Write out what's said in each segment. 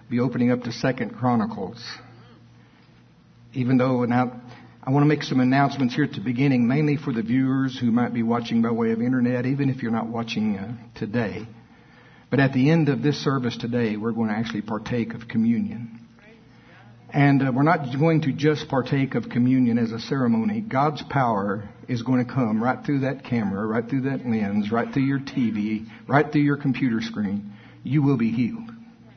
be opening up to 2 Chronicles. Even though now I want to make some announcements here at the beginning, mainly for the viewers who might be watching by way of internet, even if you're not watching today. But at the end of this service today, we're going to actually partake of communion. And we're not going to just partake of communion as a ceremony. God's power is going to come right through that camera, right through that lens, right through your TV, right through your computer screen. You will be healed.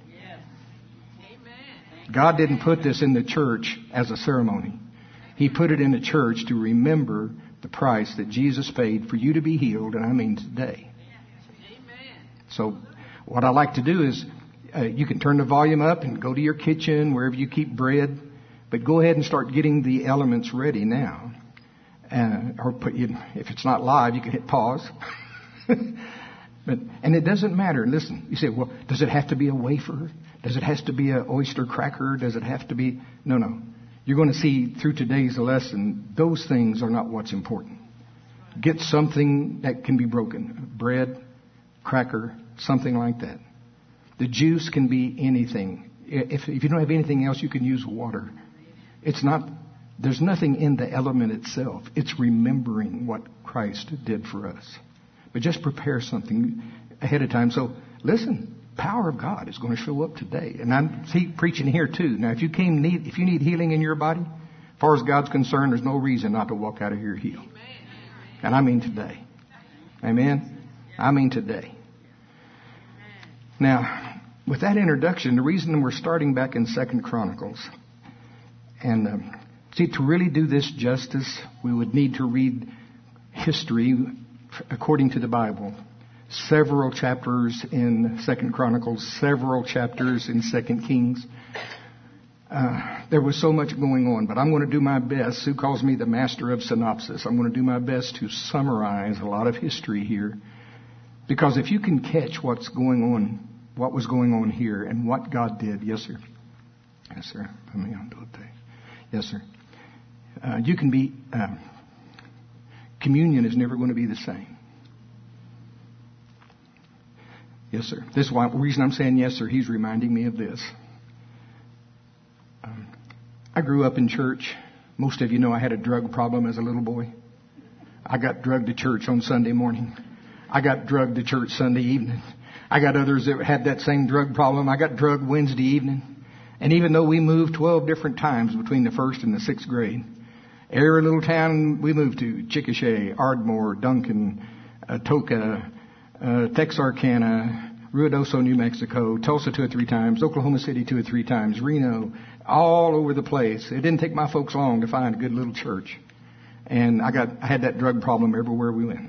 God didn't put this in the church as a ceremony. He put it in the church to remember the price that Jesus paid for you to be healed, and I mean today. So what I like to do is you can turn the volume up and go to your kitchen, wherever you keep bread, but go ahead and start getting the elements ready now. If it's not live, you can hit pause. And it doesn't matter. Listen, you say, well, does it have to be a wafer? Does it have to be an oyster cracker? Does it have to be... No. You're going to see through today's lesson, those things are not what's important. Get something that can be broken. Bread, cracker, something like that. The juice can be anything. If you don't have anything else, you can use water. There's nothing in the element itself. It's remembering what Christ did for us. But just prepare something ahead of time. So listen, power of God is going to show up today. And I'm preaching here too. Now, if you need healing in your body, as far as God's concerned, there's no reason not to walk out of here healed. And I mean today. Amen? I mean today. Now, with that introduction, the reason we're starting back in 2 Chronicles, and to really do this justice, we would need to read history according to the Bible. Several chapters in 2 Chronicles, several chapters in 2 Kings. There was so much going on, but I'm going to do my best. Sue calls me the master of synopsis. I'm going to do my best to summarize a lot of history here. Because if you can catch what was going on here and what God did. Yes, sir. Yes, sir. Yes, sir. You can be... communion is never going to be the same. Yes, sir. This is the reason I'm saying yes, sir. He's reminding me of this. I grew up in church. Most of you know I had a drug problem as a little boy. I got drugged to church on Sunday morning. I got drugged to church Sunday evening. I got others that had that same drug problem. I got drugged Wednesday evening. And even though we moved 12 different times between the first and the sixth grade, every little town we moved to, Chickasha, Ardmore, Duncan, Atoka, Texarkana, Ruidoso, New Mexico, Tulsa 2 or 3 times, Oklahoma City 2 or 3 times, Reno, all over the place. It didn't take my folks long to find a good little church. And I had that drug problem everywhere we went.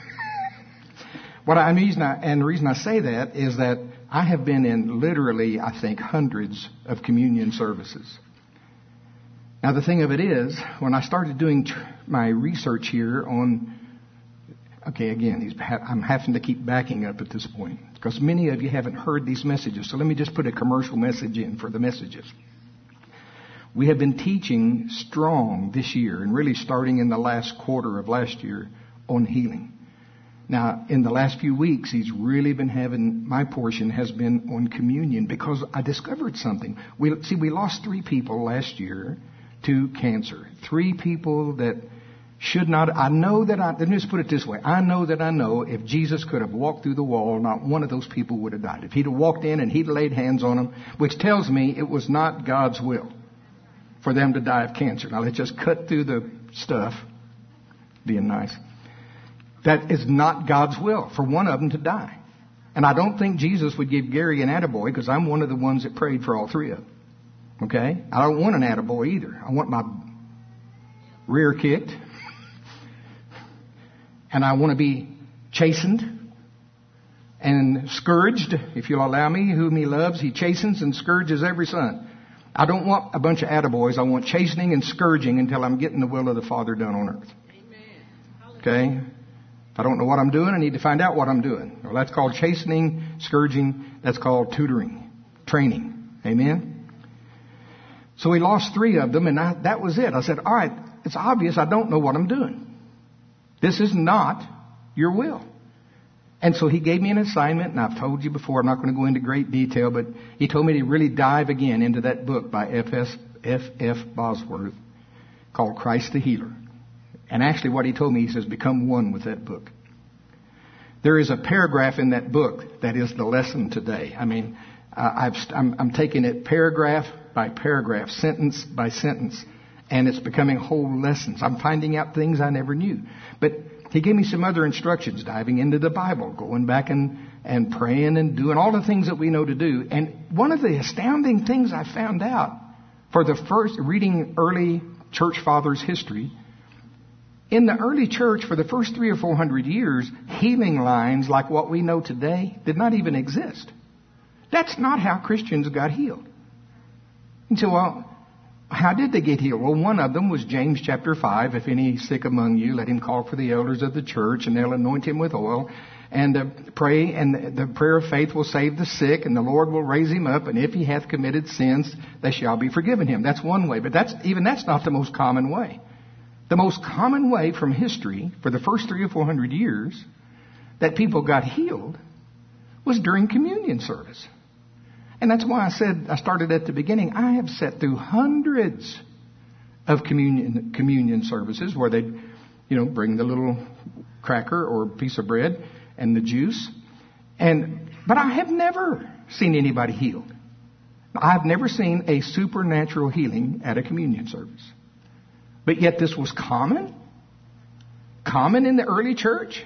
The reason I say that is that I have been in literally, I think, hundreds of communion services. Now, the thing of it is, when I started doing my research here on... Okay, again, I'm having to keep backing up at this point because many of you haven't heard these messages. So let me just put a commercial message in for the messages. We have been teaching strong this year and really starting in the last quarter of last year on healing. Now, in the last few weeks, he's really been my portion has been on communion because I discovered something. We lost 3 people last year to cancer. 3 people that should not. Let me just put it this way. I know if Jesus could have walked through the wall, not one of those people would have died. If he'd have walked in and he'd laid hands on them, which tells me it was not God's will for them to die of cancer. Now let's just cut through the stuff, being nice. That is not God's will for one of them to die. And I don't think Jesus would give Gary an attaboy because I'm one of the ones that prayed for all 3 of them. Okay? I don't want an attaboy either. I want my rear kicked. And I want to be chastened and scourged. If you'll allow me, whom he loves, he chastens and scourges every son. I don't want a bunch of attaboys. I want chastening and scourging until I'm getting the will of the Father done on earth. Okay? If I don't know what I'm doing, I need to find out what I'm doing. Well, that's called chastening, scourging. That's called tutoring, training. Amen? So we lost 3 of them, and that was it. I said, all right, it's obvious I don't know what I'm doing. This is not your will. And so he gave me an assignment, and I've told you before, I'm not going to go into great detail, but he told me to really dive again into that book by F.F. Bosworth called Christ the Healer. And actually what he told me, he says, become one with that book. There is a paragraph in that book that is the lesson today. I mean, I'm taking it paragraph by paragraph, sentence by sentence, and it's becoming whole lessons. I'm finding out things I never knew. But he gave me some other instructions, diving into the Bible, going back and praying and doing all the things that we know to do. And one of the astounding things I found out for the first, reading early church fathers' history, in the early church for the first 300 or 400 years, healing lines like what we know today did not even exist. That's not how Christians got healed. And so, well, how did they get healed? Well, one of them was James chapter 5. If any is sick among you, let him call for the elders of the church, and they'll anoint him with oil and pray. And the prayer of faith will save the sick, and the Lord will raise him up. And if he hath committed sins, they shall be forgiven him. That's one way. But that's not the most common way. The most common way from history for the first 300 or 400 years that people got healed was during communion service. And that's why I started at the beginning, I have sat through hundreds of communion services where they, bring the little cracker or piece of bread and the juice. But I have never seen anybody healed. I've never seen a supernatural healing at a communion service. But yet this was common in the early church.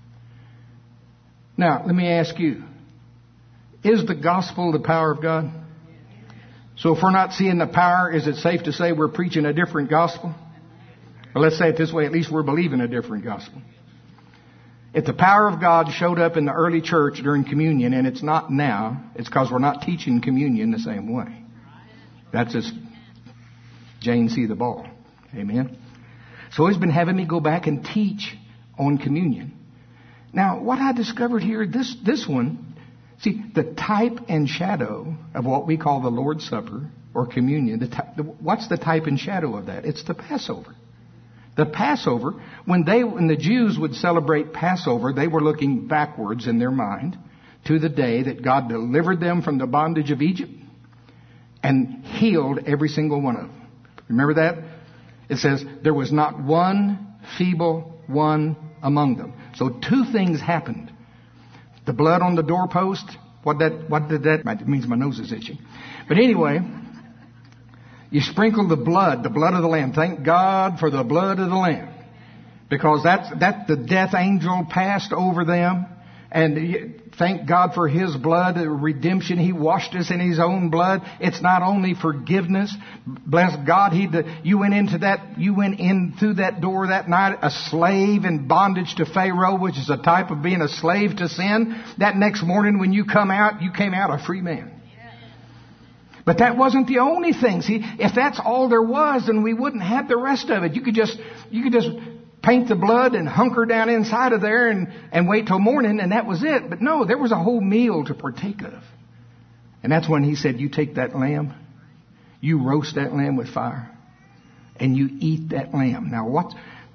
Now, let me ask you, is the gospel the power of God? So if we're not seeing the power, is it safe to say we're preaching a different gospel? Well, let's say it this way, at least we're believing a different gospel. If the power of God showed up in the early church during communion, and it's not now, it's because we're not teaching communion the same way. That's just Jane see the ball. Amen. So he's been having me go back and teach on communion. Now, what I discovered here, this one, see, the type and shadow of what we call the Lord's Supper or communion, what's the type and shadow of that? It's the Passover. The Passover, when the Jews would celebrate Passover, they were looking backwards in their mind to the day that God delivered them from the bondage of Egypt and healed every single one of them. Remember that? It says, there was not one feeble one among them. So two things happened. The blood on the doorpost, what did that, it means my nose is itching. But anyway, you sprinkle the blood of the Lamb. Thank God for the blood of the Lamb. Because that's the death angel passed over them. And thank God for His blood, redemption. He washed us in His own blood. It's not only forgiveness. Bless God, you went in through that door that night, a slave in bondage to Pharaoh, which is a type of being a slave to sin. That next morning when you came out a free man. But that wasn't the only thing. See, if that's all there was, then we wouldn't have the rest of it. You could just paint the blood and hunker down inside of there and wait till morning, and that was it. But no, there was a whole meal to partake of. And that's when He said, you take that lamb, you roast that lamb with fire, and you eat that lamb. Now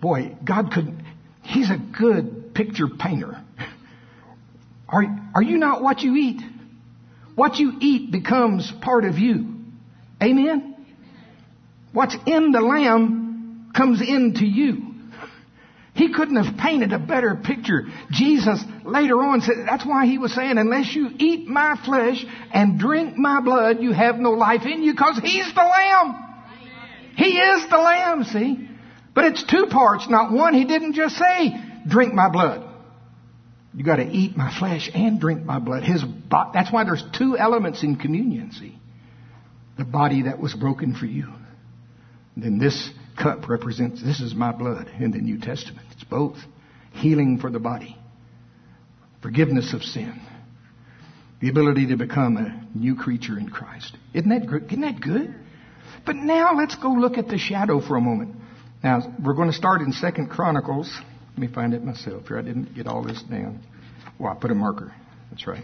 He's a good picture painter. Are you not what you eat? What you eat becomes part of you. Amen? What's in the lamb comes into you. He couldn't have painted a better picture. Jesus later on said, that's why He was saying, unless you eat my flesh and drink my blood, you have no life in you, because He's the Lamb. He is the Lamb, see? But it's two parts, not one. He didn't just say, drink my blood. You got to eat my flesh and drink my blood. That's why there's two elements in communion, see? The body that was broken for you. And then this cup represents, this is my blood in the New Testament. It's both healing for the body, forgiveness of sin, the ability to become a new creature in Christ. Isn't that good? But now let's go look at the shadow for a moment. Now, we're going to start in 2 Chronicles. Let me find it myself here. I didn't get all this down. Well, I put a marker. That's right.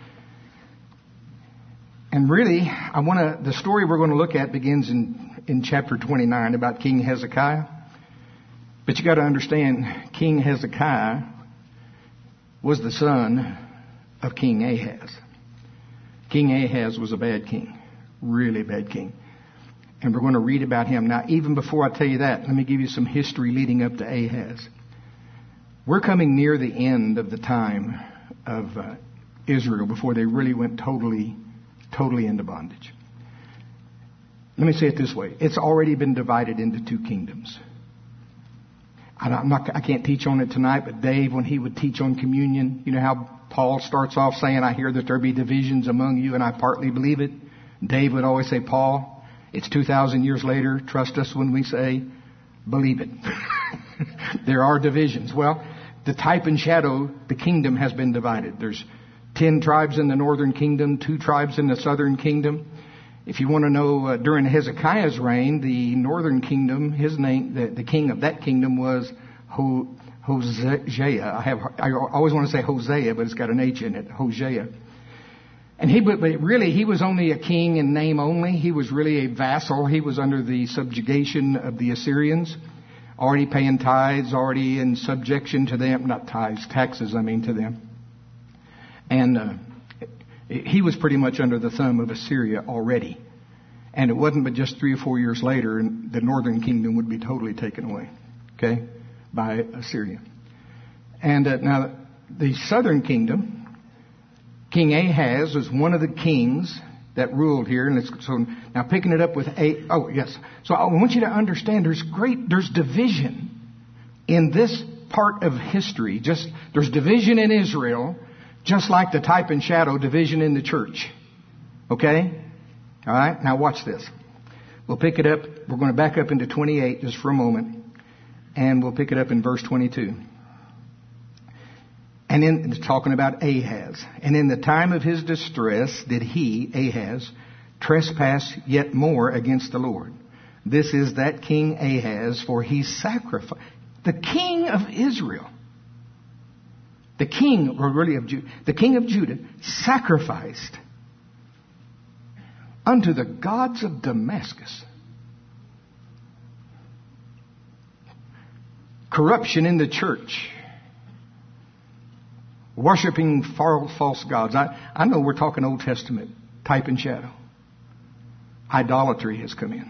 And really, the story we're going to look at begins in chapter 29 about King Hezekiah. But you got to understand, King Hezekiah was the son of King Ahaz. King Ahaz was a bad king, really bad king. And we're going to read about him. Now, even before I tell you that, let me give you some history leading up to Ahaz. We're coming near the end of the time of Israel before they really went totally into bondage. Let me say it this way. It's already been divided into two kingdoms. I can't teach on it tonight, but Dave, when he would teach on communion, you know how Paul starts off saying, I hear that there be divisions among you, and I partly believe it. Dave would always say, Paul, it's 2,000 years later. Trust us when we say, believe it. There are divisions. Well, the type and shadow, the kingdom has been divided. There's 10 tribes in the northern kingdom, 2 tribes in the southern kingdom. If you want to know, during Hezekiah's reign, the northern kingdom, his name, the king of that kingdom was Hosea. I always want to say Hosea, but it's got an H in it, Hosea. And he was only a king in name only. He was really a vassal. He was under the subjugation of the Assyrians, already paying tithes, already in subjection to them, not tithes, taxes, to them. And he was pretty much under the thumb of Assyria already. And it wasn't but just 3 or 4 years later, the northern kingdom would be totally taken away, by Assyria. And now the southern kingdom, King Ahaz was one of the kings that ruled here. And so now picking it up with So I want you to understand there's division in this part of history. There's division in Israel, just like the type and shadow division in the church. Okay? All right? Now watch this. We'll pick it up. We're going to back up into 28 just for a moment. And we'll pick it up in verse 22. And it's talking about Ahaz. And in the time of his distress did he, Ahaz, trespass yet more against the Lord. This is that king Ahaz, for he sacrificed. The king of Israel, the king of Judah, sacrificed unto the gods of Damascus. Corruption in the church. Worshipping false gods. I know we're talking Old Testament, type and shadow. Idolatry has come in.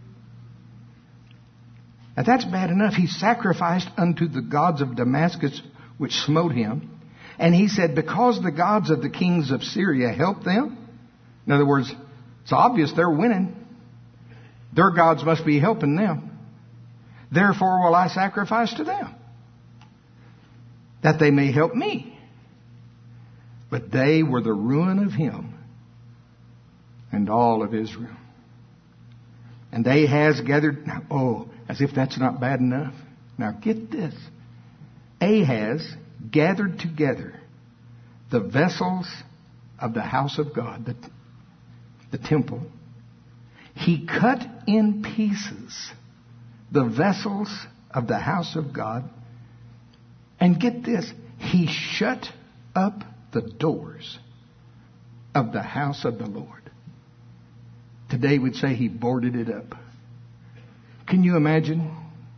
Now that's bad enough. He sacrificed unto the gods of Damascus, which smote him. And he said, because the gods of the kings of Syria helped them. In other words, it's obvious they're winning. Their gods must be helping them. Therefore will I sacrifice to them, that they may help me. But they were the ruin of him and all of Israel. And Ahaz gathered, as if that's not bad enough. Now get this. Ahaz gathered together the vessels of the house of God, the temple. He cut in pieces the vessels of the house of God. And get this, he shut up the doors of the house of the Lord. Today we'd say he boarded it up. Can you imagine?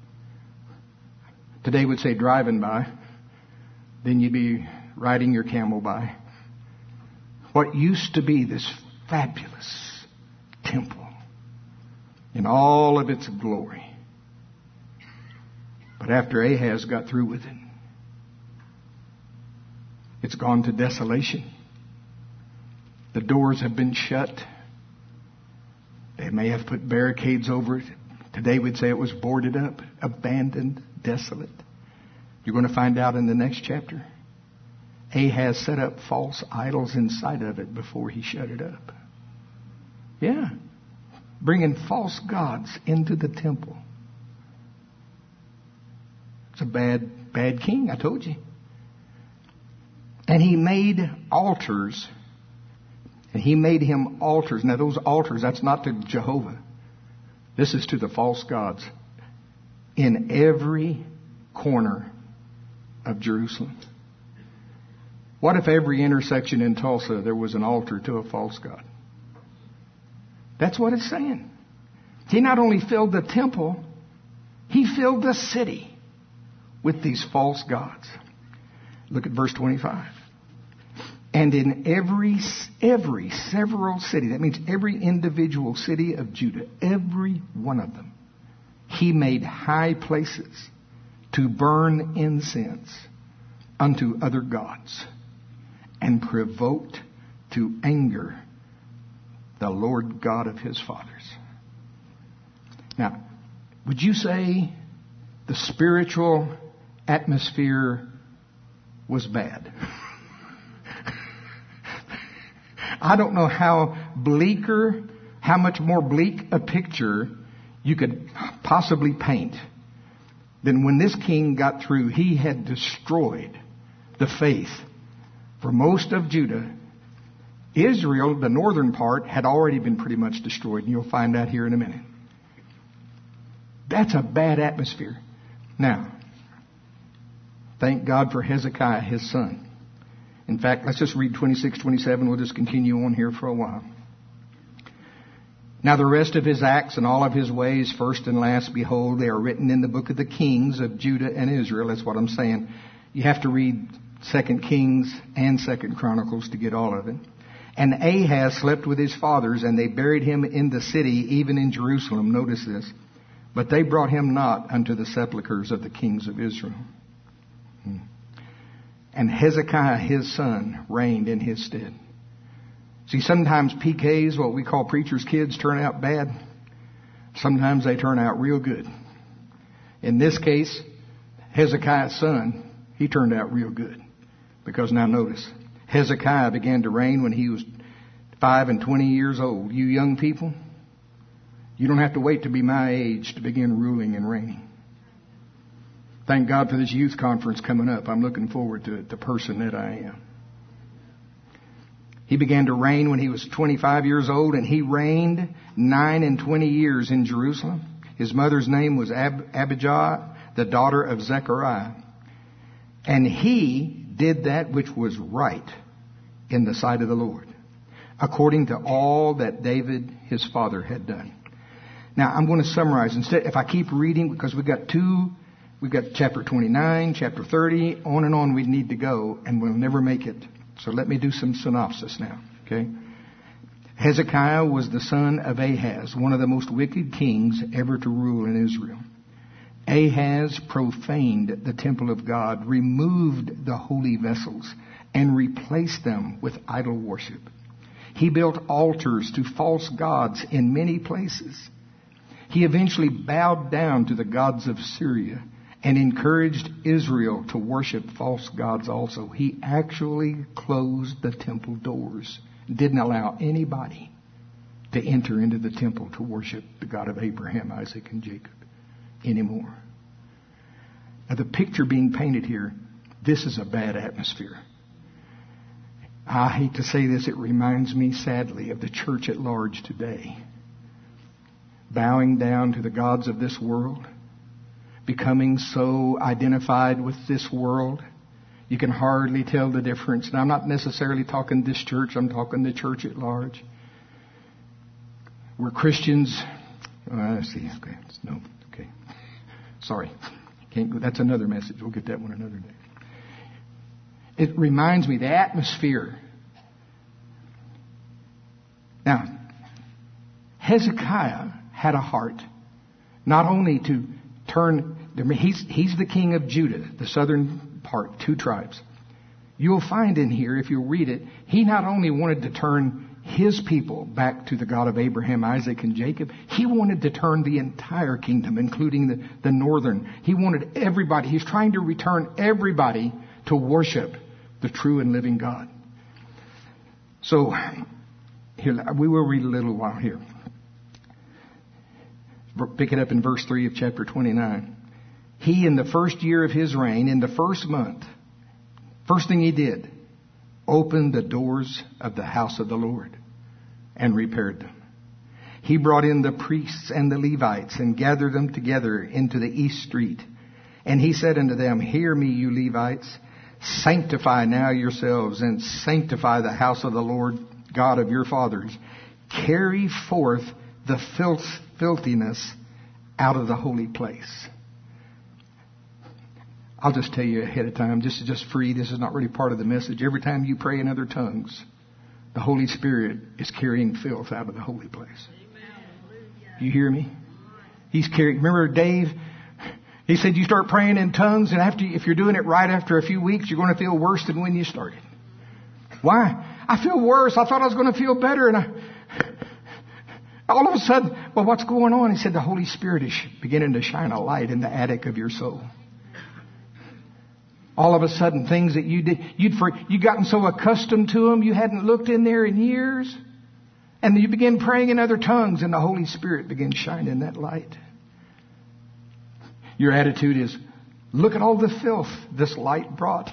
Today we'd say driving by. Then you'd be riding your camel by. What used to be this fabulous temple in all of its glory. But after Ahaz got through with it, it's gone to desolation. The doors have been shut. They may have put barricades over it. Today we'd say it was boarded up, abandoned, desolate. You're going to find out in the next chapter. Ahaz set up false idols inside of it before he shut it up. Yeah. Bringing false gods into the temple. It's a bad king, I told you. And he made altars. And he made him altars. Now those altars, that's not to Jehovah. This is to the false gods. In every corner of Jerusalem. What if every intersection in Tulsa there was an altar to a false god? That's what it's saying. He not only filled the temple, he filled the city with these false gods. Look at verse 25. And in every several city, that means every individual city of Judah, every one of them, he made high places to burn incense unto other gods, and provoked to anger the Lord God of his fathers. Now, would you say the spiritual atmosphere was bad? I don't know how much more bleak a picture you could possibly paint than when this king got through. He had destroyed the faith for most of Judah. Israel, the northern part, had already been pretty much destroyed, and you'll find out here in a minute. That's a bad atmosphere. Now, thank God for Hezekiah, his son. In fact, let's just read 26, 27. We'll just continue on here for a while. Now the rest of his acts and all of his ways, first and last, behold, they are written in the book of the kings of Judah and Israel. That's what I'm saying. You have to read 2 Kings and 2 Chronicles to get all of it. And Ahaz slept with his fathers, and they buried him in the city, even in Jerusalem. Notice this. But they brought him not unto the sepulchres of the kings of Israel. And Hezekiah, his son, reigned in his stead. See, sometimes PKs, what we call preachers' kids, turn out bad. Sometimes they turn out real good. In this case, Hezekiah's son, he turned out real good. Because now notice, Hezekiah began to reign when he was 5 and 20 years old. You young people, you don't have to wait to be my age to begin ruling and reigning. Thank God for this youth conference coming up. I'm looking forward to it, the person that I am. He began to reign when he was 25 years old, and he reigned 9 and 20 years in Jerusalem. His mother's name was Abijah, the daughter of Zechariah. And he did that which was right in the sight of the Lord, according to all that David, his father, had done. Now, I'm going to summarize. Instead, if I keep reading, because we've got chapter 29, chapter 30, on and on we need to go, and we'll never make it. So let me do some synopsis now, okay? Hezekiah was the son of Ahaz, one of the most wicked kings ever to rule in Israel. Ahaz profaned the temple of God, removed the holy vessels, and replaced them with idol worship. He built altars to false gods in many places. He eventually bowed down to the gods of Syria and encouraged Israel to worship false gods also. He actually closed the temple doors, didn't allow anybody to enter into the temple to worship the God of Abraham, Isaac, and Jacob anymore. Now, the picture being painted here, this is a bad atmosphere. I hate to say this, it reminds me sadly of the church at large today. Bowing down to the gods of this world, becoming so identified with this world, you can hardly tell the difference. Now, I'm not necessarily talking this church, I'm talking the church at large. We're Christians. Okay. Sorry. Can't go. That's another message. We'll get that one another day. It reminds me, the atmosphere. Now, Hezekiah had a heart not only to turn, he's the king of Judah, the southern part, 2 tribes. You'll find in here, if you read it, he not only wanted to turn his people back to the God of Abraham, Isaac, and Jacob, he wanted to turn the entire kingdom, including the northern. He wanted everybody, he's trying to return everybody to worship the true and living God. So, here, we will read a little while here. Pick it up in verse 3 of chapter 29. He, in the first year of his reign, in the first month, first thing he did, opened the doors of the house of the Lord and repaired them. He brought in the priests and the Levites and gathered them together into the east street. And he said unto them, Hear me, you Levites, sanctify now yourselves and sanctify the house of the Lord God of your fathers. Carry forth the filthiness out of the holy place. I'll just tell you ahead of time, this is just free. This is not really part of the message. Every time you pray in other tongues, the Holy Spirit is carrying filth out of the holy place. You hear me? He's carrying. Remember Dave? He said you start praying in tongues, and if you're doing it right after a few weeks, you're going to feel worse than when you started. Why? I feel worse. I thought I was going to feel better, and all of a sudden, well, what's going on? He said the Holy Spirit is beginning to shine a light in the attic of your soul. All of a sudden, things that you did, you'd gotten so accustomed to them, you hadn't looked in there in years. And you begin praying in other tongues, and the Holy Spirit begins shining that light. Your attitude is, look at all the filth this light brought.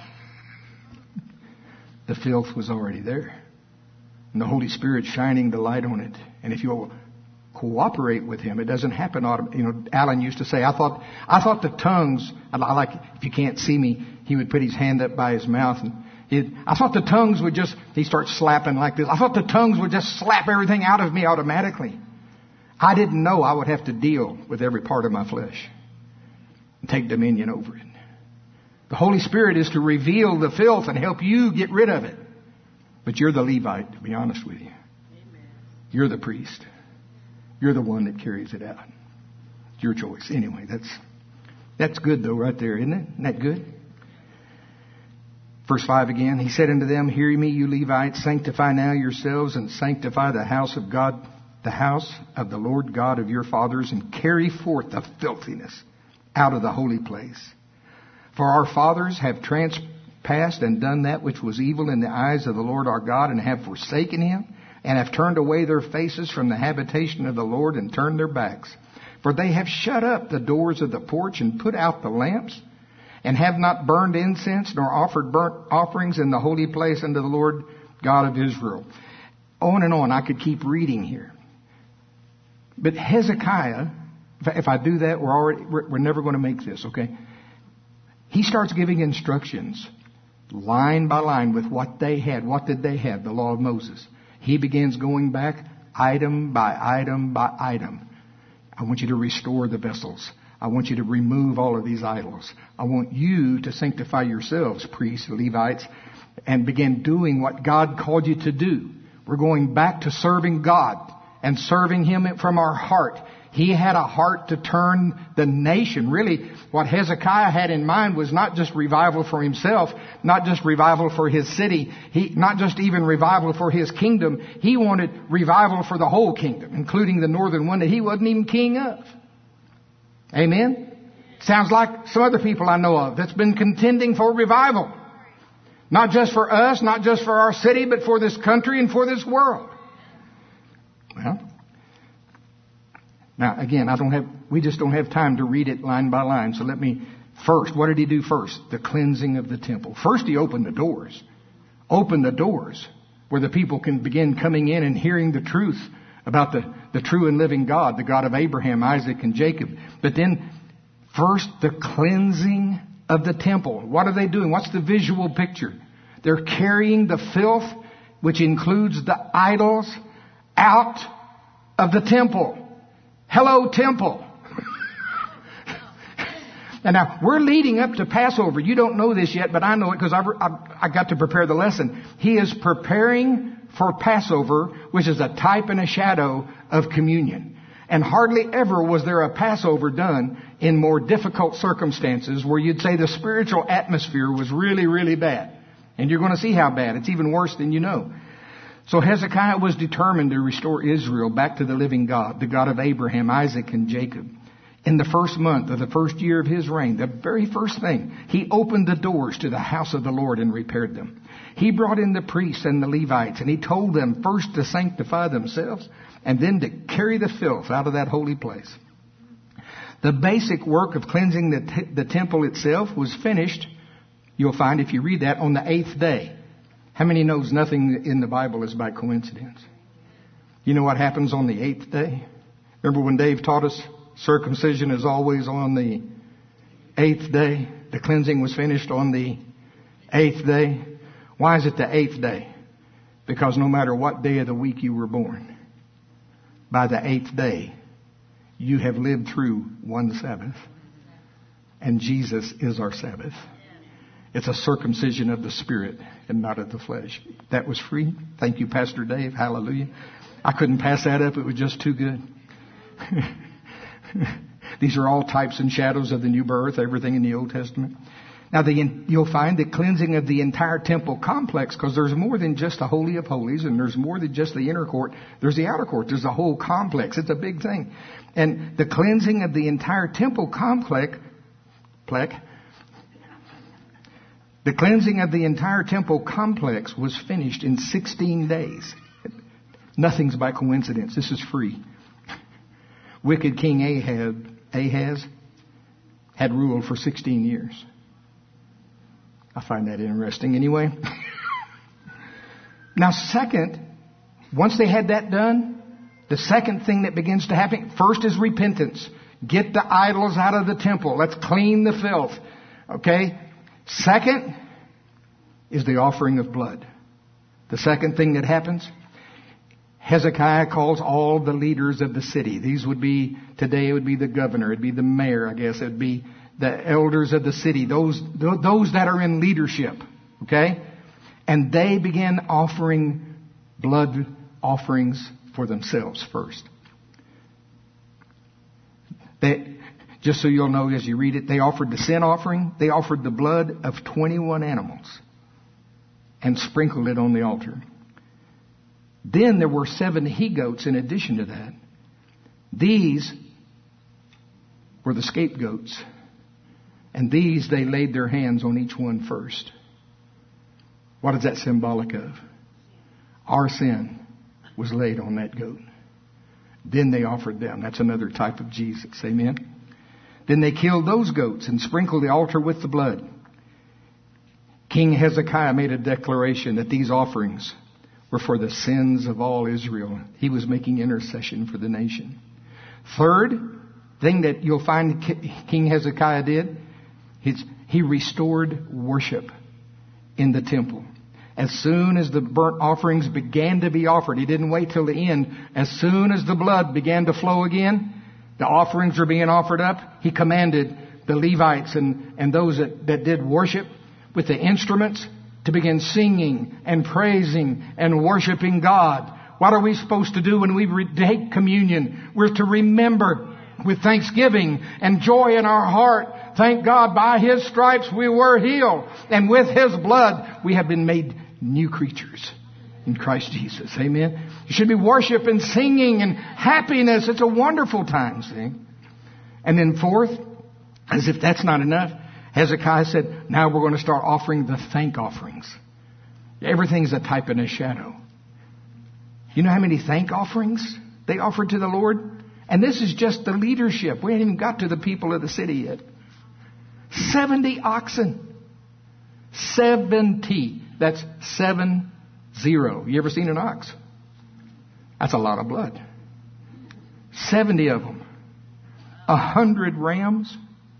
The filth was already there. And the Holy Spirit shining the light on it. And if you'll cooperate with Him, it doesn't happen automatically. Alan used to say, I thought the tongues, if you can't see me, he would put his hand up by his mouth, and I thought the tongues would he starts slapping like this. I thought the tongues would just slap everything out of me automatically. I didn't know I would have to deal with every part of my flesh and take dominion over it. The Holy Spirit is to reveal the filth and help you get rid of it. But you're the Levite, to be honest with you. Amen. You're the priest. You're the one that carries it out. It's your choice. Anyway, that's good though right there, isn't it? Isn't that good? Verse 5 again, he said unto them, hear me, you Levites, sanctify now yourselves and sanctify the house of God, the house of the Lord God of your fathers, and carry forth the filthiness out of the holy place. For our fathers have trespassed and done that which was evil in the eyes of the Lord our God, and have forsaken Him, and have turned away their faces from the habitation of the Lord, and turned their backs. For they have shut up the doors of the porch, and put out the lamps, and have not burned incense, nor offered burnt offerings in the holy place unto the Lord God of Israel. On and on, I could keep reading here. But Hezekiah, if I do that, we're never going to make this, okay? He starts giving instructions, line by line, with what they had. What did they have? The law of Moses. He begins going back item by item by item. I want you to restore the vessels. I want you to remove all of these idols. I want you to sanctify yourselves, priests, Levites, and begin doing what God called you to do. We're going back to serving God and serving Him from our heart. He had a heart to turn the nation. Really, what Hezekiah had in mind was not just revival for himself, not just revival for his city, not just even revival for his kingdom. He wanted revival for the whole kingdom, including the northern one that he wasn't even king of. Amen? Sounds like some other people I know of that's been contending for revival. Not just for us, not just for our city, but for this country and for this world. Well, now again, we just don't have time to read it line by line. So what did he do first? The cleansing of the temple. First he opened the doors. Opened the doors where the people can begin coming in and hearing the truth about the true and living God, the God of Abraham, Isaac, and Jacob. But then first the cleansing of the temple. What are they doing? What's the visual picture? They're carrying the filth, which includes the idols, out of the temple. Hello, temple. And now, we're leading up to Passover. You don't know this yet, but I know it because I got to prepare the lesson. He is preparing for Passover, which is a type and a shadow of communion. And hardly ever was there a Passover done in more difficult circumstances where you'd say the spiritual atmosphere was really, really bad. And you're going to see how bad. It's even worse than you know. So Hezekiah was determined to restore Israel back to the living God, the God of Abraham, Isaac, and Jacob. In the first month of the first year of his reign, the very first thing, he opened the doors to the house of the Lord and repaired them. He brought in the priests and the Levites, and he told them first to sanctify themselves and then to carry the filth out of that holy place. The basic work of cleansing the temple itself was finished, you'll find if you read that, on the 8th day. How many knows nothing in the Bible is by coincidence? You know what happens on the 8th day? Remember when Dave taught us circumcision is always on the 8th day? The cleansing was finished on the 8th day. Why is it the 8th day? Because no matter what day of the week you were born, by the 8th day, you have lived through one Sabbath. And Jesus is our Sabbath. It's a circumcision of the Spirit and not of the flesh. That was free. Thank you, Pastor Dave. Hallelujah. I couldn't pass that up. It was just too good. These are all types and shadows of the new birth, everything in the Old Testament. Now, you'll find the cleansing of the entire temple complex, because there's more than just the Holy of Holies, and there's more than just the inner court. There's the outer court. There's the whole complex. It's a big thing. And the cleansing of the entire temple complex, the cleansing of the entire temple complex was finished in 16 days. Nothing's by coincidence. This is free. Wicked King Ahaz had ruled for 16 years. I find that interesting anyway. Now, second, once they had that done, the second thing that begins to happen, first is repentance. Get the idols out of the temple. Let's clean the filth. Okay? Second is the offering of blood. The second thing that happens, Hezekiah calls all the leaders of the city. These would be, today it would be the governor, it'd be the mayor, I guess. It'd be the elders of the city, those that are in leadership. Okay? And they begin offering blood offerings for themselves first. Just so you'll know as you read it, they offered the sin offering. They offered the blood of 21 animals and sprinkled it on the altar. Then there were 7 he-goats in addition to that. These were the scapegoats. And these they laid their hands on each one first. What is that symbolic of? Our sin was laid on that goat. Then they offered them. That's another type of Jesus. Amen? Then they killed those goats and sprinkled the altar with the blood. King Hezekiah made a declaration that these offerings were for the sins of all Israel. He was making intercession for the nation. Third thing that you'll find King Hezekiah did, he restored worship in the temple. As soon as the burnt offerings began to be offered, he didn't wait till the end. As soon as the blood began to flow again, the offerings were being offered up, he commanded the Levites and those that did worship with the instruments to begin singing and praising and worshiping God. What are we supposed to do when we take communion? We're to remember with thanksgiving and joy in our heart. Thank God, by His stripes we were healed. And with His blood we have been made new creatures in Christ Jesus. Amen. You should be worship and singing and happiness. It's a wonderful time, see. And then fourth, as if that's not enough, Hezekiah said, now we're going to start offering the thank offerings. Everything's a type and a shadow. You know how many thank offerings they offered to the Lord? And this is just the leadership. We haven't even got to the people of the city yet. 70 oxen. 70. That's 70. You ever seen an ox? That's a lot of blood. 70 of them. 100 rams.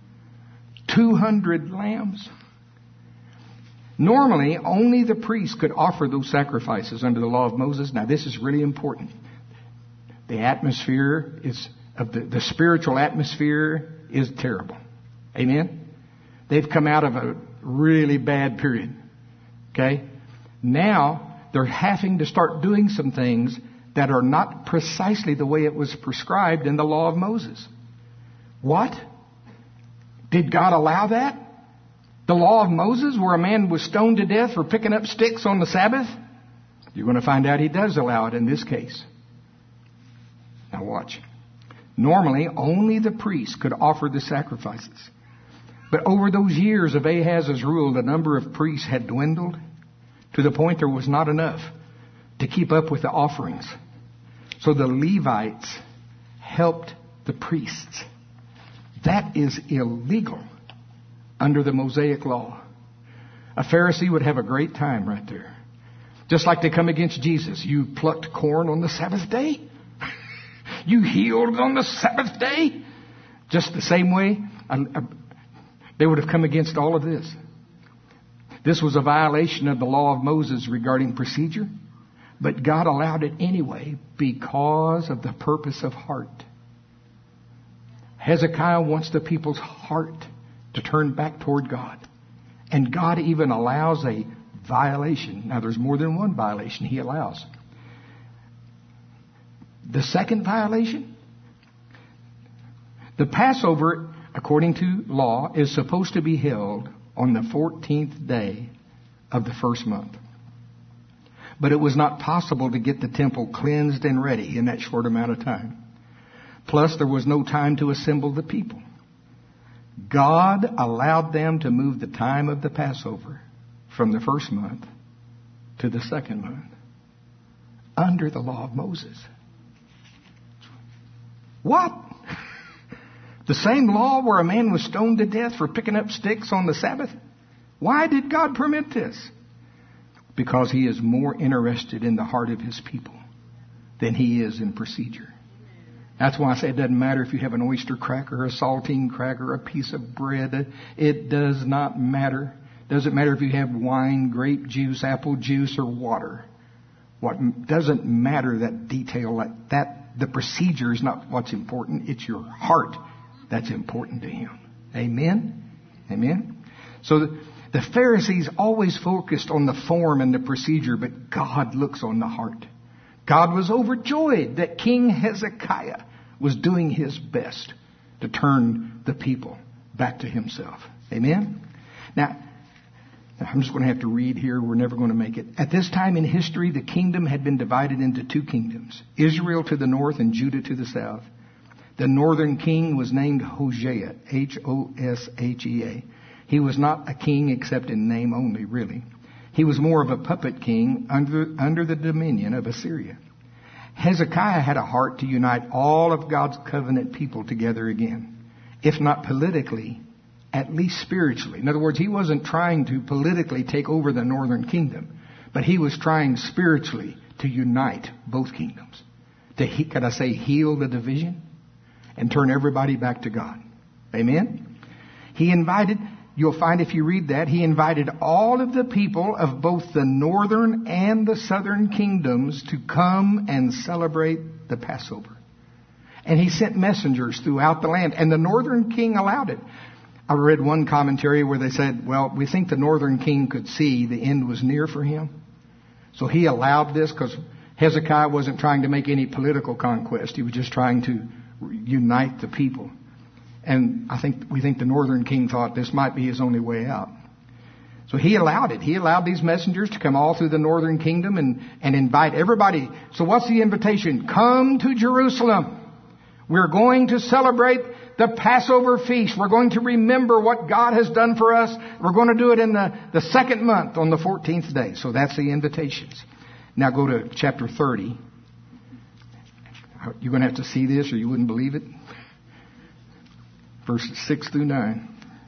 200 lambs. Normally, only the priest could offer those sacrifices under the law of Moses. Now, this is really important. The atmosphere is the spiritual atmosphere is terrible. Amen? They've come out of a really bad period. Okay? Now, they're having to start doing some things that are not precisely the way it was prescribed in the law of Moses. What? Did God allow that? The law of Moses, where a man was stoned to death for picking up sticks on the Sabbath? You're going to find out He does allow it in this case. Now watch. Normally, only the priest could offer the sacrifices. But over those years of Ahaz's rule, the number of priests had dwindled to the point there was not enough to keep up with the offerings. So the Levites helped the priests. That is illegal under the Mosaic law. A Pharisee would have a great time right there. Just like they come against Jesus. You plucked corn on the Sabbath day? You healed on the Sabbath day? Just the same way, they would have come against all of this. This was a violation of the law of Moses regarding procedure, but God allowed it anyway because of the purpose of heart. Hezekiah wants the people's heart to turn back toward God. And God even allows a violation. Now, there's more than one violation He allows. The second violation, the Passover, according to law, is supposed to be held on the 14th day of the first month. But it was not possible to get the temple cleansed and ready in that short amount of time. Plus, there was no time to assemble the people. God allowed them to move the time of the Passover from the first month to the second month under the law of Moses. What? The same law where a man was stoned to death for picking up sticks on the Sabbath? Why did God permit this? Because He is more interested in the heart of His people than He is in procedure. That's why I say it doesn't matter if you have an oyster cracker, a saltine cracker, a piece of bread. It does not matter. It doesn't matter if you have wine, grape juice, apple juice, or water. What doesn't matter, that detail, like that, the procedure is not what's important. It's your heart that's important to Him. Amen? Amen? So the Pharisees always focused on the form and the procedure, but God looks on the heart. God was overjoyed that King Hezekiah was doing his best to turn the people back to Himself. Amen? Now, I'm just going to have to read here. We're never going to make it. At this time in history, the kingdom had been divided into two kingdoms, Israel to the north and Judah to the south. The northern king was named Hosea, Hoshea. He was not a king except in name only, really. He was more of a puppet king under the dominion of Assyria. Hezekiah had a heart to unite all of God's covenant people together again, if not politically, at least spiritually. In other words, he wasn't trying to politically take over the northern kingdom, but he was trying spiritually to unite both kingdoms. Could I say heal the division and turn everybody back to God? Amen? You'll find if you read that, He invited all of the people of both the northern and the southern kingdoms to come and celebrate the Passover. And He sent messengers throughout the land, and the northern king allowed it. I read one commentary where they said, well, we think the northern king could see the end was near for him. So he allowed this because Hezekiah wasn't trying to make any political conquest. He was just trying to unite the people. And we think the northern king thought this might be his only way out. So he allowed it. He allowed these messengers to come all through the northern kingdom and invite everybody. So what's the invitation? Come to Jerusalem. We're going to celebrate the Passover feast. We're going to remember what God has done for us. We're going to do it in the second month on the 14th day. So that's the invitations. Now go to chapter 30. You're going to have to see this or you wouldn't believe it. Verses 6 through 9.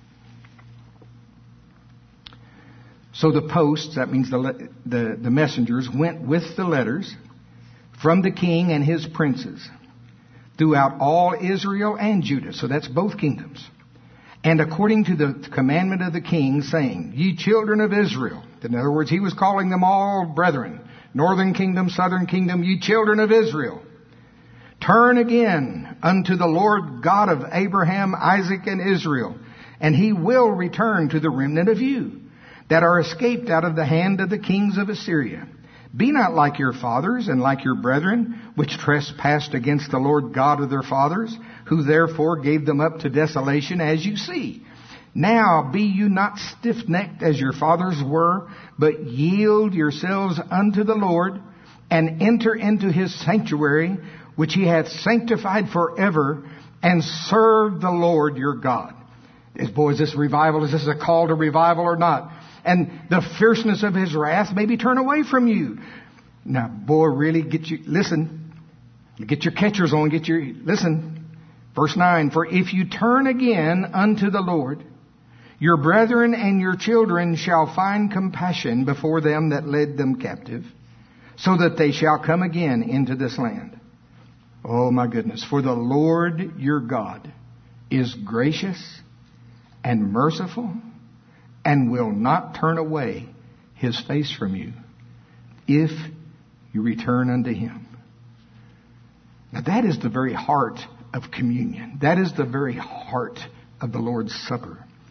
So the posts, that means the messengers, went with the letters from the king and his princes throughout all Israel and Judah. So that's both kingdoms. And according to the commandment of the king, saying, Ye children of Israel. In other words, he was calling them all brethren. Northern kingdom, southern kingdom, ye children of Israel. Turn again unto the Lord God of Abraham, Isaac, and Israel, and He will return to the remnant of you that are escaped out of the hand of the kings of Assyria. Be not like your fathers and like your brethren, which trespassed against the Lord God of their fathers, who therefore gave them up to desolation, as you see. Now be you not stiff-necked as your fathers were, but yield yourselves unto the Lord, and enter into His sanctuary, which He hath sanctified forever, and serve the Lord your God. Is this revival? Is this a call to revival or not? And the fierceness of His wrath maybe turn away from you. Now, boy, really listen. Get your catchers on, listen. Verse 9, For if you turn again unto the Lord, your brethren and your children shall find compassion before them that led them captive, so that they shall come again into this land. Oh my goodness. For the Lord your God is gracious and merciful and will not turn away His face from you if you return unto Him. Now that is the very heart of communion. That is the very heart of the Lord's Supper.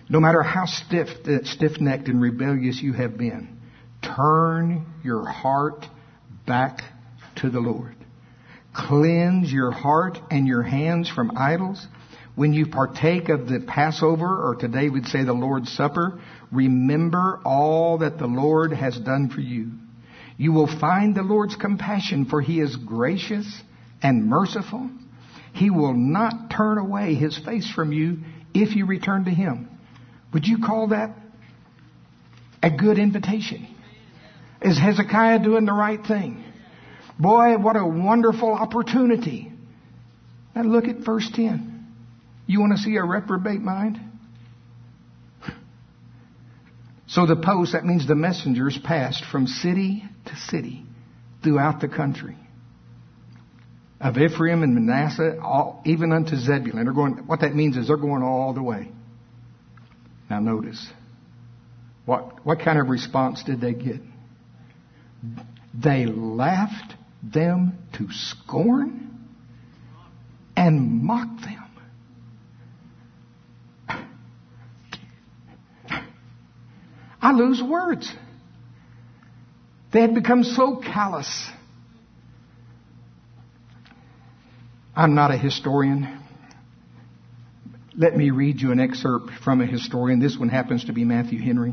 No matter how stiff-necked and rebellious you have been, turn your heart back to the Lord. Cleanse your heart and your hands from idols. When you partake of the Passover, or today we'd say the Lord's Supper, remember all that the Lord has done for you. You will find the Lord's compassion, for He is gracious and merciful. He will not turn away His face from you if you return to Him. Would you call that a good invitation? Is Hezekiah doing the right thing? Boy, what a wonderful opportunity. Now look at verse 10. You want to see a reprobate mind? So the post, that means the messengers, passed from city to city throughout the country of Ephraim and Manasseh, even unto Zebulun. They're going. What that means is they're going all the way. Now notice, what kind of response did they get? They laughed them to scorn and mocked them. I lose words. They had become so callous. I'm not a historian. Let me read you an excerpt from a historian. This one happens to be Matthew Henry.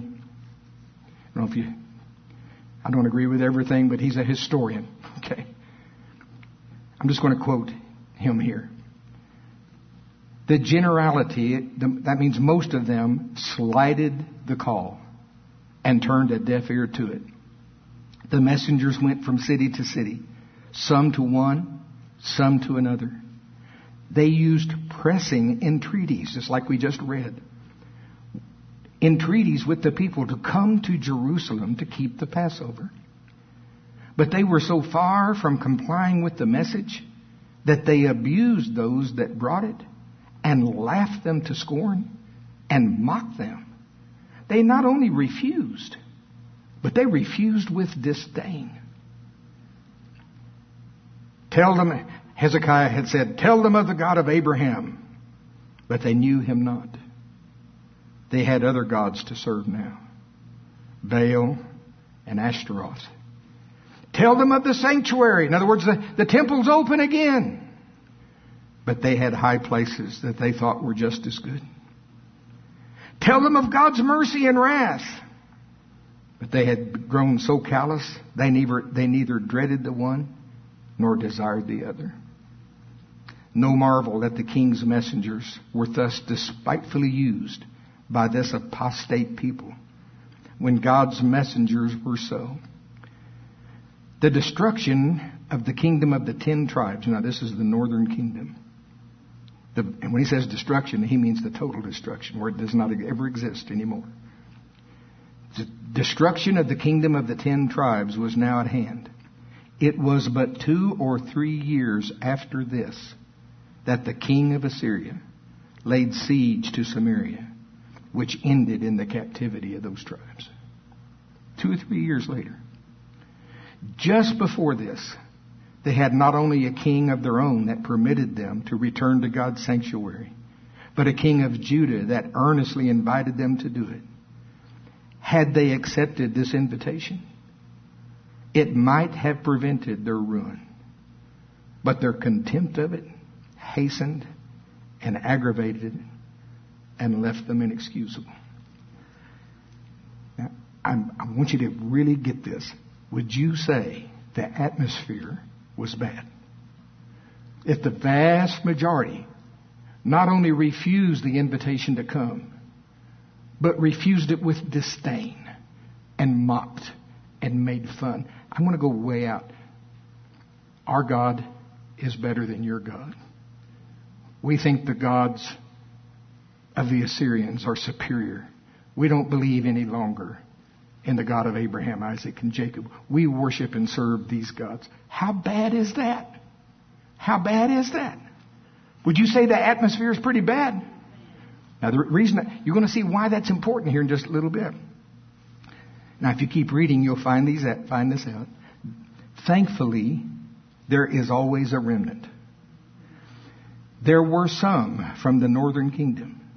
I don't agree with everything, but he's a historian. Okay. I'm just going to quote him here. The generality, that means most of them, slighted the call and turned a deaf ear to it. The messengers went from city to city, some to one, some to another. They used pressing entreaties, just like we just read. Entreaties with the people to come to Jerusalem to keep the Passover. But they were so far from complying with the message that they abused those that brought it and laughed them to scorn and mocked them. They not only refused, but they refused with disdain. Hezekiah had said, tell them of the God of Abraham. But they knew Him not. They had other gods to serve now. Baal and Ashtaroth. Tell them of the sanctuary. In other words, the temple's open again. But they had high places that they thought were just as good. Tell them of God's mercy and wrath. But they had grown so callous, they neither dreaded the one nor desired the other. No marvel that the king's messengers were thus despitefully used by this apostate people, when God's messengers were so. The destruction of the kingdom of the 10 tribes. Now this is the northern kingdom. And when he says destruction, he means the total destruction, where it does not ever exist anymore. The destruction of the kingdom of the 10 tribes was now at hand. It was but 2 or 3 years after this that the king of Assyria laid siege to Samaria, which ended in the captivity of those tribes. 2 or 3 years later. Just before this, they had not only a king of their own that permitted them to return to God's sanctuary, but a king of Judah that earnestly invited them to do it. Had they accepted this invitation, it might have prevented their ruin. But their contempt of it hastened and aggravated it and left them inexcusable. Now, I want you to really get this. Would you say the atmosphere was bad? If the vast majority not only refused the invitation to come, but refused it with disdain and mocked and made fun. I'm going to go way out. Our God is better than your God. We think the gods of the Assyrians are superior. We don't believe any longer in the God of Abraham, Isaac, and Jacob. We worship and serve these gods. How bad is that? How bad is that? Would you say the atmosphere is pretty bad? Now, the reason you're going to see why that's important here in just a little bit. Now, if you keep reading, you'll find this out. Thankfully, there is always a remnant. There were some from the northern kingdom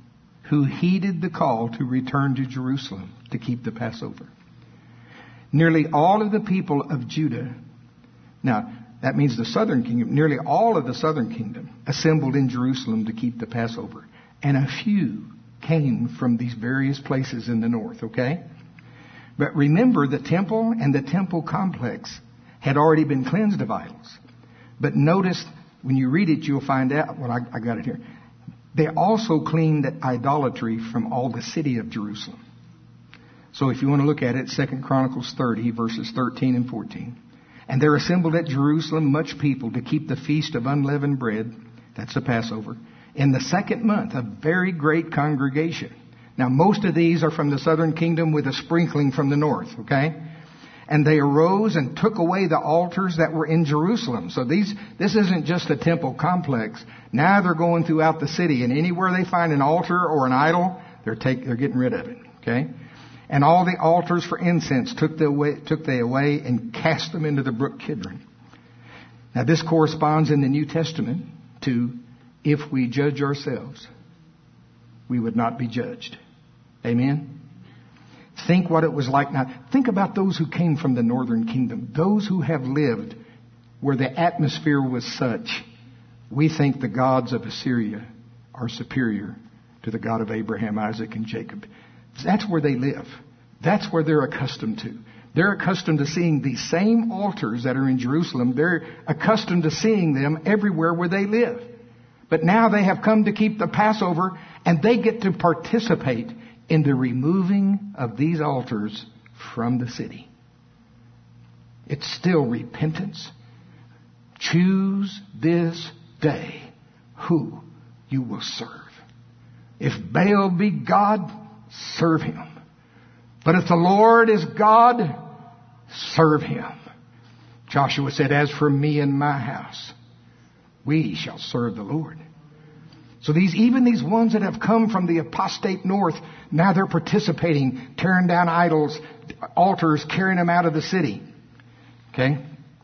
who heeded the call to return to Jerusalem to keep the Passover. Nearly all of the people of Judah, now that means the southern kingdom, nearly all of the southern kingdom assembled in Jerusalem to keep the Passover. And a few came from these various places in the north, okay? But remember, the temple and the temple complex had already been cleansed of idols. But notice, when you read it, you'll find out, well, I got it here. They also cleaned idolatry from all the city of Jerusalem. So if you want to look at it, 2 Chronicles 30, verses 13 and 14. And there assembled at Jerusalem much people to keep the feast of unleavened bread, that's the Passover, in the second month, a very great congregation. Now, most of these are from the southern kingdom with a sprinkling from the north, okay? And they arose and took away the altars that were in Jerusalem. So this isn't just a temple complex. Now they're going throughout the city, and anywhere they find an altar or an idol, they're getting rid of it, okay? And all the altars for incense took they away and cast them into the brook Kidron. Now this corresponds in the New Testament to, if we judge ourselves, we would not be judged. Amen? Think what it was like now. Think about those who came from the northern kingdom. Those who have lived where the atmosphere was such, we think the gods of Assyria are superior to the God of Abraham, Isaac, and Jacob. That's where they live. That's where they're accustomed to. They're accustomed to seeing the same altars that are in Jerusalem. They're accustomed to seeing them everywhere where they live. But now they have come to keep the Passover, and they get to participate in the removing of these altars from the city. It's still repentance. Choose this day who you will serve. If Baal be God, serve him. But if the Lord is God, serve him. Joshua said, as for me and my house, we shall serve the Lord. So even these ones that have come from the apostate north, now they're participating, tearing down idols, altars, carrying them out of the city. Okay?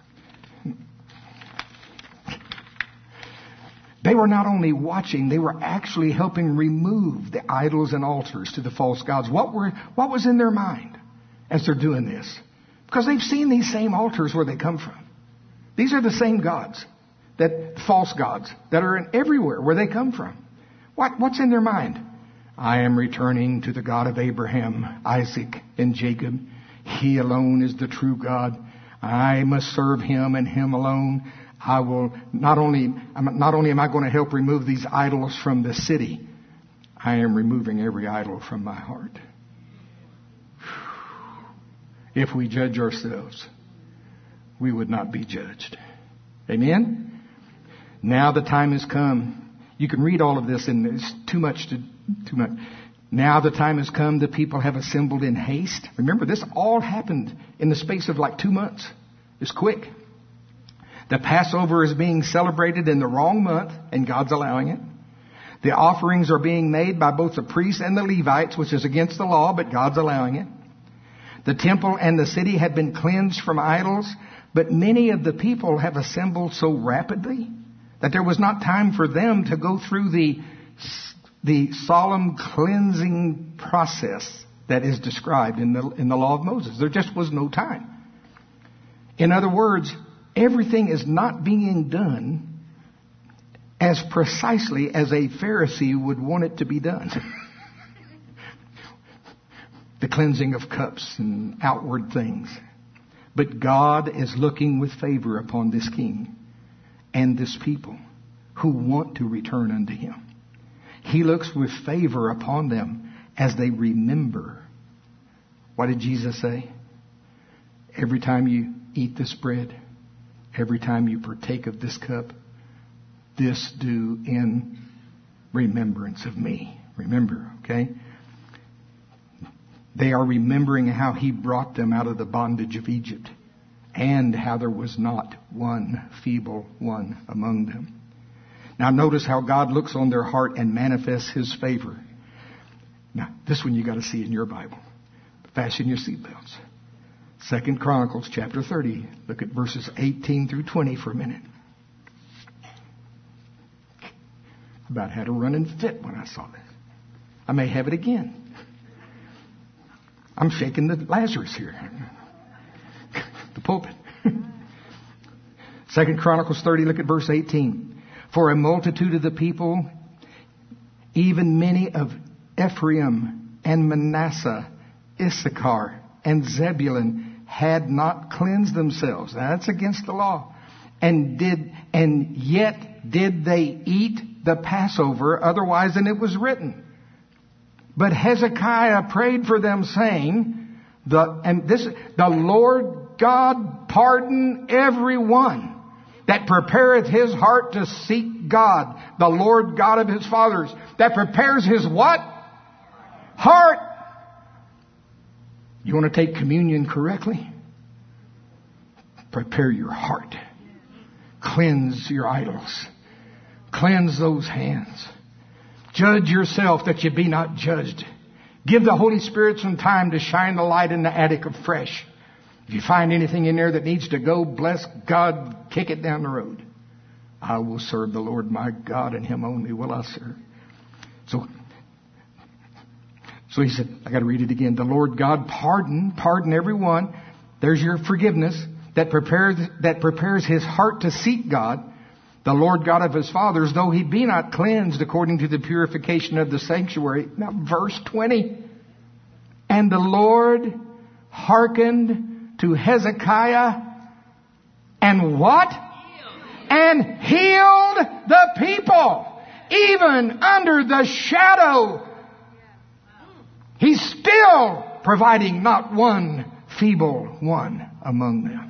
They were not only watching, they were actually helping remove the idols and altars to the false gods. What was in their mind as they're doing this? Because they've seen these same altars where they come from. These are the same gods, that false gods that are everywhere where they come from. What's in their mind? I am returning to the God of Abraham, Isaac, and Jacob. He alone is the true God. I must serve him and him alone. I will not only am I going to help remove these idols from the city, I am removing every idol from my heart. If we judge ourselves, we would not be judged. Amen? Now the time has come. You can read all of this, and it's too much. Now the time has come. The people have assembled in haste. Remember, this all happened in the space of like 2 months. It's quick. The Passover is being celebrated in the wrong month, and God's allowing it. The offerings are being made by both the priests and the Levites, which is against the law, but God's allowing it. The temple and the city have been cleansed from idols, but many of the people have assembled so rapidly that there was not time for them to go through the solemn cleansing process that is described in the law of Moses. There just was no time. In other words, everything is not being done as precisely as a Pharisee would want it to be done. The cleansing of cups and outward things. But God is looking with favor upon this king and this people who want to return unto him. He looks with favor upon them as they remember. What did Jesus say? Every time you eat this bread, every time you partake of this cup, this do in remembrance of me. Remember, okay? They are remembering how he brought them out of the bondage of Egypt and how there was not one feeble one among them. Now notice how God looks on their heart and manifests his favor. Now, this one you got to see in your Bible. Fasten your seatbelts. 2 Chronicles chapter 30. Look at verses 18 through 20 for a minute. About had a running fit when I saw this. I may have it again. I'm shaking the Lazarus here. The pulpit. 2 Chronicles 30, look at verse 18. For a multitude of the people, even many of Ephraim and Manasseh, Issachar and Zebulun had not cleansed themselves. Now, that's against the law. And yet did they eat the Passover otherwise than it was written. But Hezekiah prayed for them, saying, the Lord God pardon every one that prepareth his heart to seek God, the Lord God of his fathers, that prepares his what? Heart. You want to take communion correctly? Prepare your heart. Cleanse your idols. Cleanse those hands. Judge yourself that you be not judged. Give the Holy Spirit some time to shine the light in the attic afresh. If you find anything in there that needs to go, bless God, kick it down the road. I will serve the Lord my God, and him only will I serve. So he said, I got to read it again. The Lord God pardon everyone. There's your forgiveness that prepares his heart to seek God, the Lord God of his fathers, though he be not cleansed according to the purification of the sanctuary. Now, verse 20. And the Lord hearkened to Hezekiah and what? And healed the people, even under the shadow. He's still providing not one feeble one among them.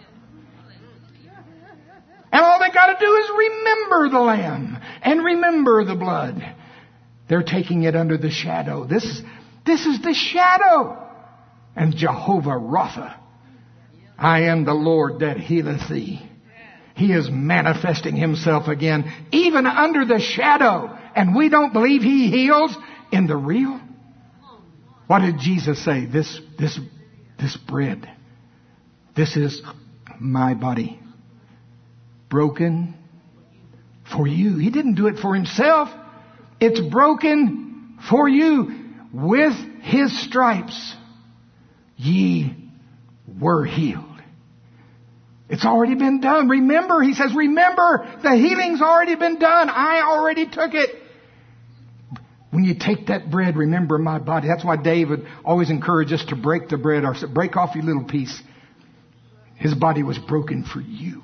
And all they got to do is remember the lamb and remember the blood. They're taking it under the shadow. This is the shadow. And Jehovah Rapha, I am the Lord that healeth thee. He is manifesting himself again, even under the shadow. And we don't believe he heals in the real. What did Jesus say? This bread, this is my body, broken for you. He didn't do it for himself. It's broken for you. With his stripes, ye were healed. It's already been done. Remember, he says, remember, the healing's already been done. I already took it. When you take that bread, remember my body. That's why David always encouraged us to break the bread, or break off your little piece. His body was broken for you.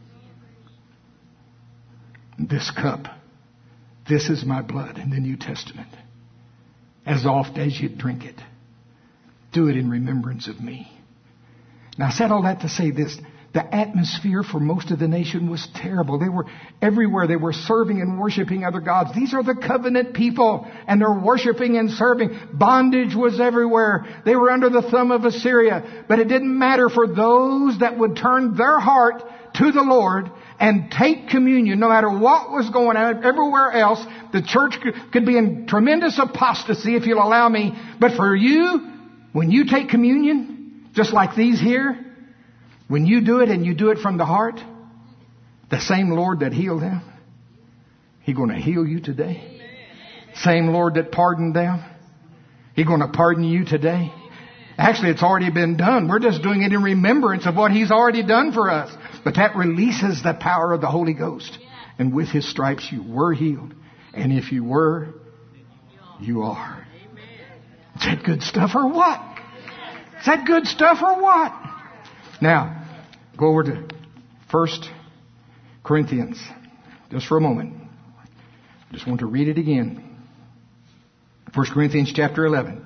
This cup, this is my blood in the New Testament. As oft as you drink it, do it in remembrance of me. Now, I said all that to say this. The atmosphere for most of the nation was terrible. They were everywhere. They were serving and worshiping other gods. These are the covenant people, and they're worshiping and serving. Bondage was everywhere. They were under the thumb of Assyria. But it didn't matter for those that would turn their heart to the Lord and take communion. No matter what was going on everywhere else, the church could be in tremendous apostasy, if you'll allow me. But for you, when you take communion, just like these here, when you do it and you do it from the heart, the same Lord that healed them, He's going to heal you today. Same Lord that pardoned them, He's going to pardon you today. Actually, it's already been done. We're just doing it in remembrance of what He's already done for us. But that releases the power of the Holy Ghost. And with His stripes you were healed. And if you were, you are. Is that good stuff or what? Is that good stuff or what? Now, go over to 1 Corinthians just for a moment. I just want to read it again. 1 Corinthians chapter 11.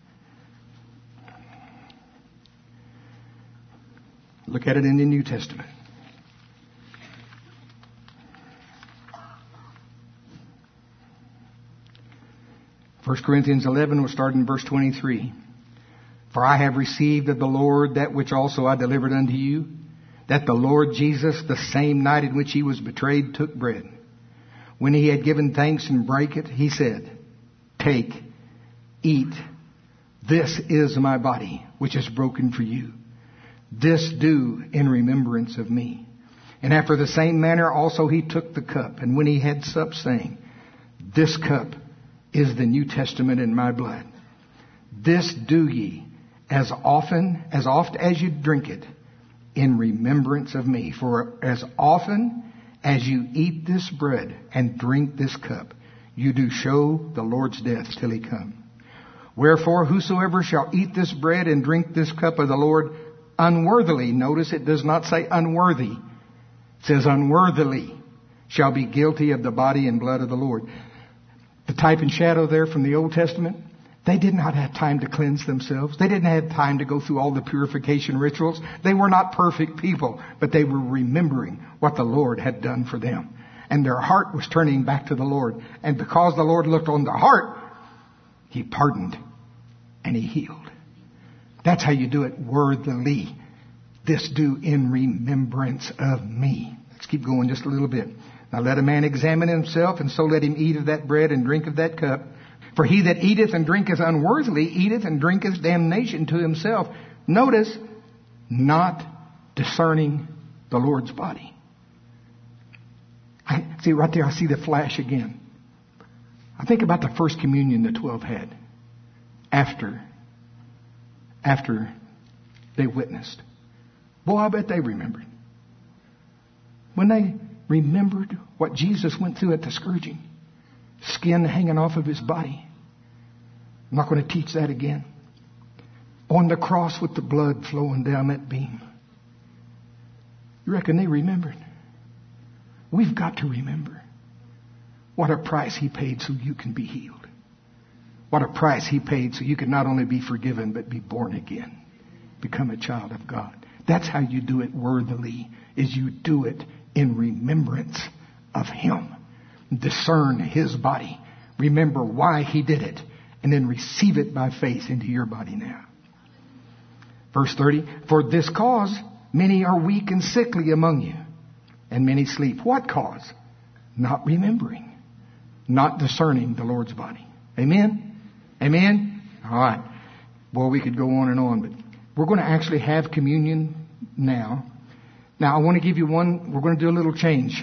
Look at it in the New Testament. First Corinthians 11, we'll start in verse 23. For I have received of the Lord that which also I delivered unto you, that the Lord Jesus, the same night in which He was betrayed, took bread. When He had given thanks and brake it, He said, Take, eat. This is my body, which is broken for you. This do in remembrance of me. And after the same manner also He took the cup, and when He had supped, saying, This cup is the New Testament in my blood. This do ye as oft as you drink it in remembrance of me. For as often as you eat this bread and drink this cup, you do show the Lord's death till he come. Wherefore, whosoever shall eat this bread and drink this cup of the Lord unworthily, notice it does not say unworthy, it says unworthily, shall be guilty of the body and blood of the Lord. The type and shadow there from the Old Testament, they did not have time to cleanse themselves. They didn't have time to go through all the purification rituals. They were not perfect people, but they were remembering what the Lord had done for them. And their heart was turning back to the Lord. And because the Lord looked on their heart, he pardoned and he healed. That's how you do it worthily. This do in remembrance of me. Let's keep going just a little bit. Now let a man examine himself, and so let him eat of that bread and drink of that cup. For he that eateth and drinketh unworthily eateth and drinketh damnation to himself. Notice, not discerning the Lord's body. See right there, I see the flash again. I think about the first communion the 12 had after they witnessed. Boy, I bet they remembered. When they remembered what Jesus went through at the scourging, skin hanging off of his body. I'm not going to teach that again. On the cross with the blood flowing down that beam. You reckon they remembered? We've got to remember what a price he paid so you can be healed. What a price he paid so you can not only be forgiven, but be born again. Become a child of God. That's how you do it worthily, is you do it in remembrance of him. Discern his body. Remember why he did it. And then receive it by faith into your body now. Verse 30, for this cause many are weak and sickly among you, and many sleep. What cause? Not remembering. Not discerning the Lord's body. Amen? Amen? All right. Boy, we could go on and on, but we're going to actually have communion now. Now, I want to give you one. We're going to do a little change.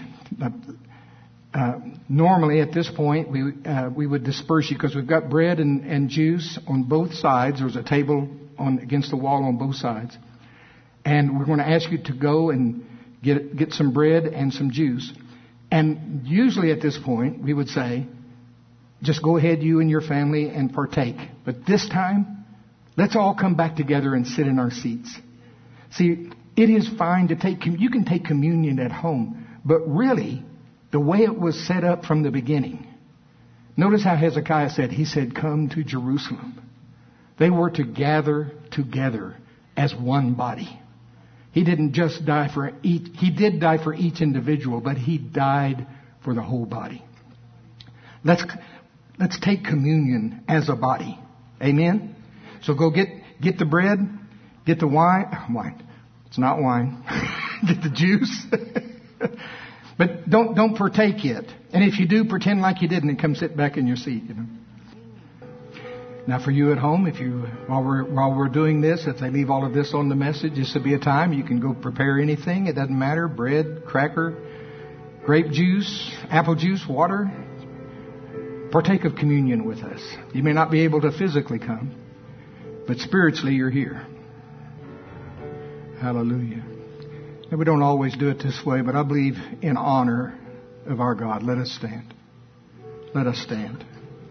Normally, at this point, we would disperse you because we've got bread and juice on both sides. There's a table against the wall on both sides. And we're going to ask you to go and get some bread and some juice. And usually at this point, we would say, just go ahead, you and your family, and partake. But this time, let's all come back together and sit in our seats. See, it is fine to you can take communion at home, but really, the way it was set up from the beginning. Notice how Hezekiah said, he said, come to Jerusalem. They were to gather together as one body. He didn't just die for each, he did die for each individual, but he died for the whole body. Let's take communion as a body. Amen? So go get the bread, get the wine. It's not wine. Get the juice. But don't partake yet. And if you do, pretend like you didn't and come sit back in your seat, you know. Now for you at home, while we're doing this, if they leave all of this on the message, this would be a time you can go prepare anything. It doesn't matter. Bread, cracker, grape juice, apple juice, water. Partake of communion with us. You may not be able to physically come, but spiritually you're here. Hallelujah. And we don't always do it this way, but I believe in honor of our God. Let us stand. Let us stand.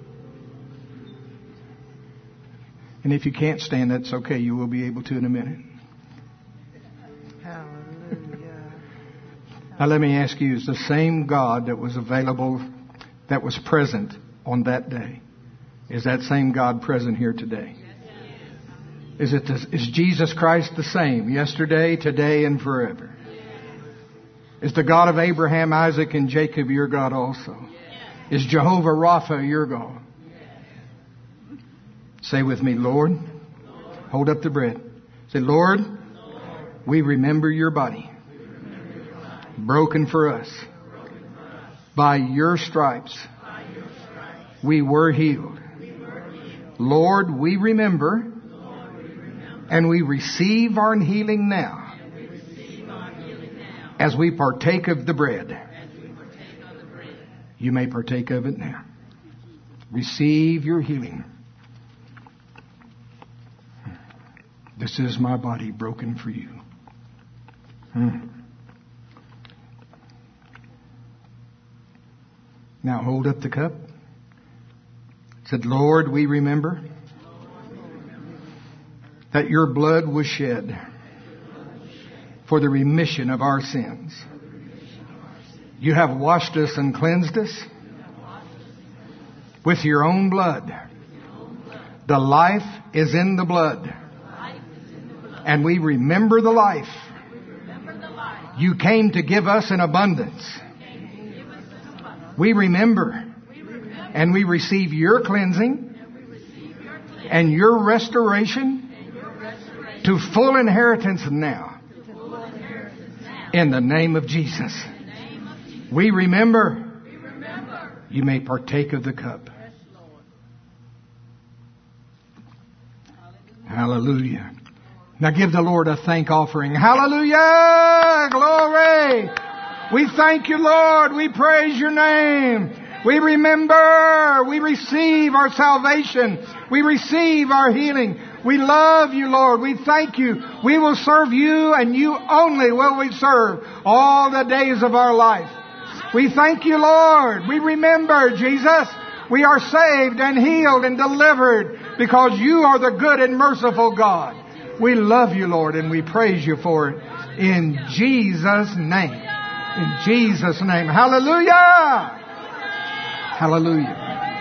And if you can't stand, that's okay. You will be able to in a minute. Hallelujah. Now let me ask you, is the same God that was available, that was present on that day, is that same God present here today? Is Jesus Christ the same yesterday, today, and forever? Is the God of Abraham, Isaac, and Jacob your God also? Is Jehovah Rapha your God? Say with me, Lord. Hold up the bread. Say, Lord, we remember your body. Broken for us. By your stripes, we were healed. Lord, we remember. And we receive our healing now as we partake of the bread. You may partake of it now. Receive your healing. This is my body broken for you. Now hold up the cup. Said, Lord, we remember that your blood was shed for the remission of our sins. You have washed us and cleansed us with your own blood. The life is in the blood. And we remember the life you came to give us in abundance. We remember and we receive your cleansing and your restoration to full inheritance now. In the name of Jesus. We remember. You may partake of the cup. Hallelujah. Now give the Lord a thank offering. Hallelujah! Glory! We thank you, Lord. We praise your name. We remember. We receive our salvation. We receive our healing. We love you, Lord. We thank you. We will serve you and you only will we serve all the days of our life. We thank you, Lord. We remember, Jesus. We are saved and healed and delivered because you are the good and merciful God. We love you, Lord, and we praise you for it. In Jesus' name. In Jesus' name. Hallelujah! Hallelujah.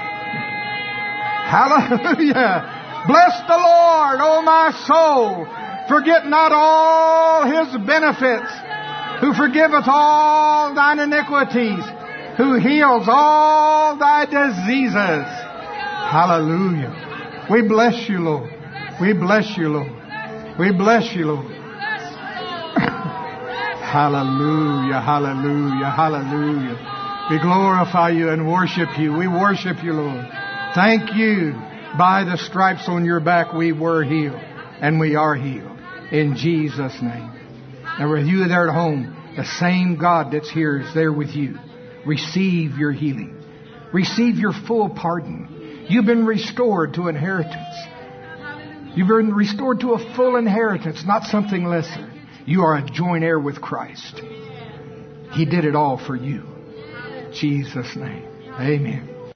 Hallelujah. Bless the Lord, O my soul. Forget not all His benefits, who forgiveth all thine iniquities, who heals all thy diseases. Hallelujah. We bless you, Lord. We bless you, Lord. We bless you, Lord. Hallelujah, hallelujah, hallelujah. We glorify you and worship you. We worship you, Lord. Thank you. By the stripes on your back we were healed. And we are healed. In Jesus' name. And with you there at home, the same God that's here is there with you. Receive your healing. Receive your full pardon. You've been restored to inheritance. You've been restored to a full inheritance, not something lesser. You are a joint heir with Christ. He did it all for you. In Jesus' name. Amen.